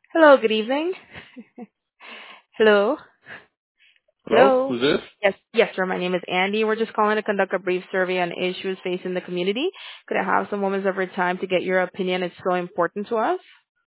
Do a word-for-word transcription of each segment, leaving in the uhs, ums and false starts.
Hello, good evening. Hello. Hello, Hello. who's this? Yes, yes, sir. My name is Andy. We're just calling to conduct a brief survey on issues facing the community. Could I have some moments of your time to get your opinion? It's so important to us.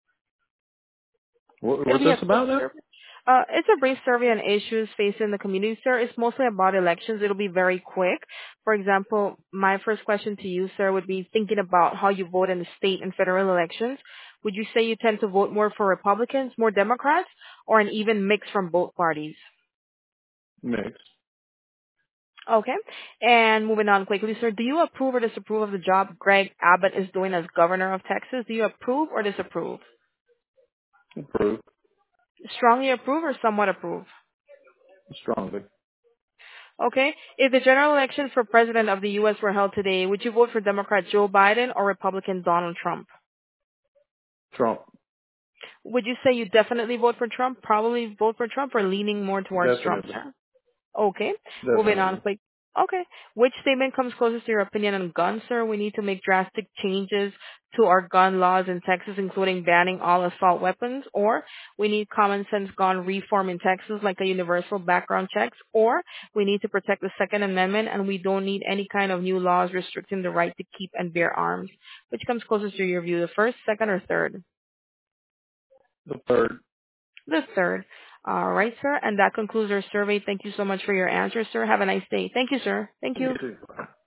What, It'll what's be this a quick about now? survey. Uh, it's a brief survey on issues facing the community, sir. It's mostly about elections. It'll be very quick. For example, my first question to you, sir, would be thinking about how you vote in the state and federal elections. Would you say you tend to vote more for Republicans, more Democrats, or an even mix from both parties? Mix. Okay. And moving on quickly, sir, do you approve or disapprove of the job Greg Abbott is doing as governor of Texas? Do you approve or disapprove? Approve. Strongly approve or somewhat approve? Strongly. Okay. If the general elections for president of the U S were held today, would you vote for Democrat Joe Biden or Republican Donald Trump? Trump. Would you say you definitely vote for Trump, probably vote for Trump, or leaning more towards Trump, Definitely. sir? Okay. Moving on Definitely. quick. Okay. Which statement comes closest to your opinion on guns, sir? We need to make drastic changes to our gun laws in Texas, including banning all assault weapons, or we need common sense gun reform in Texas, like a universal background checks, or we need to protect the Second Amendment and we don't need any kind of new laws restricting the right to keep and bear arms. Which comes closest to your view, the first, second, or third? The third. The third. All right, sir. And that concludes our survey. Thank you so much for your answers, sir. Have a nice day. Thank you, sir. Thank You you. too.